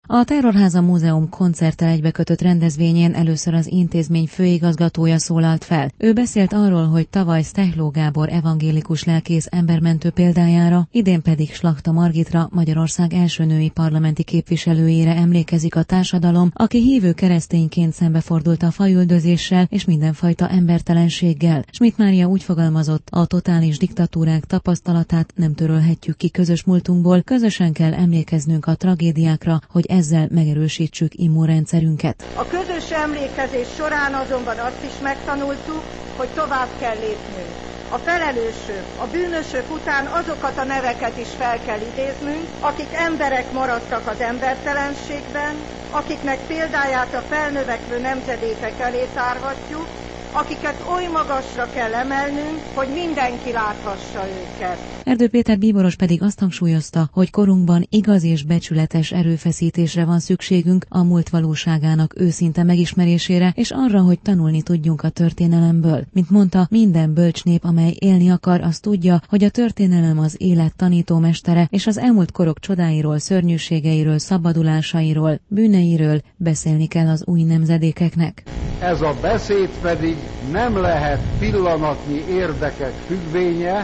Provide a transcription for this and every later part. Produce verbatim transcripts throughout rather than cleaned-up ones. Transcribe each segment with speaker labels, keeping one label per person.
Speaker 1: A Terrorháza Múzeum koncerttel egybekötött rendezvényén először az intézmény főigazgatója szólalt fel. Ő beszélt arról, hogy tavaly Stehló Gábor evangélikus lelkész embermentő példájára, idén pedig Slachta Margitra, Magyarország első női parlamenti képviselőjére emlékezik a társadalom, aki hívő keresztényként szembefordult a fajüldözéssel és mindenfajta embertelenséggel. Schmidt Mária úgy fogalmazott, a totális diktatúrák tapasztalatát nem törölhetjük ki közös múltunkból, közösen kell emlékeznünk a tragédiákra, hogy ezzel megerősítsük immunrendszerünket.
Speaker 2: A közös emlékezés során azonban azt is megtanultuk, hogy tovább kell lépnünk. A felelősök, a bűnösök után azokat a neveket is fel kell idéznünk, akik emberek maradtak az embertelenségben, akiknek példáját a felnövekvő nemzedékek elé tárhatjuk, akiket oly magasra kell emelnünk, hogy mindenki láthassa őket.
Speaker 1: Erdő Péter bíboros pedig azt hangsúlyozta, hogy korunkban igaz és becsületes erőfeszítésre van szükségünk a múlt valóságának őszinte megismerésére, és arra, hogy tanulni tudjunk a történelemből. Mint mondta, minden bölcs nép, amely élni akar, az tudja, hogy a történelem az élet tanítómestere, és az elmúlt korok csodáiról, szörnyűségeiről, szabadulásairól, bűneiről beszélni kell az új nemzedékeknek.
Speaker 3: Ez a beszéd pedig nem lehet pillanatnyi érdekek függvénye,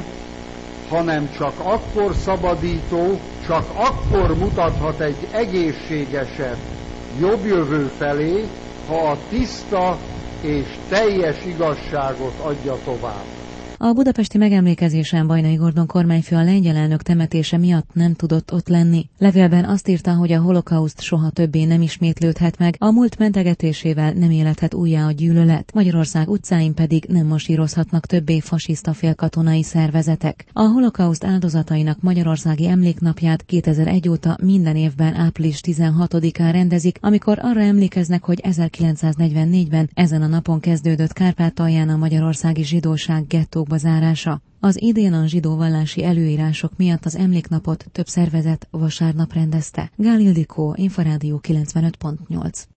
Speaker 3: hanem csak akkor szabadító, csak akkor mutathat egy egészségesebb, jobb jövő felé, ha a tiszta és teljes igazságot adja tovább.
Speaker 1: A budapesti megemlékezésen Bajnai Gordon kormányfő a lengyel elnök temetése miatt nem tudott ott lenni. Levélben azt írta, hogy a holokauszt soha többé nem ismétlődhet meg, a múlt mentegetésével nem élethet újjá a gyűlölet, Magyarország utcáin pedig nem masírozhatnak többé fasiszta félkatonai szervezetek. A holokauszt áldozatainak magyarországi emléknapját kétezer-egy óta minden évben április tizenhatodikán rendezik, amikor arra emlékeznek, hogy ezerkilencszáznegyvennégyben ezen a napon kezdődött Kárpátalján a magyarországi zsidóság gettókba zárása. Az idén a zsidó vallási előírások miatt az emléknapot több szervezet vasárnap rendezte. Gál Ildikó, Inforádió kilencvenöt pont nyolc.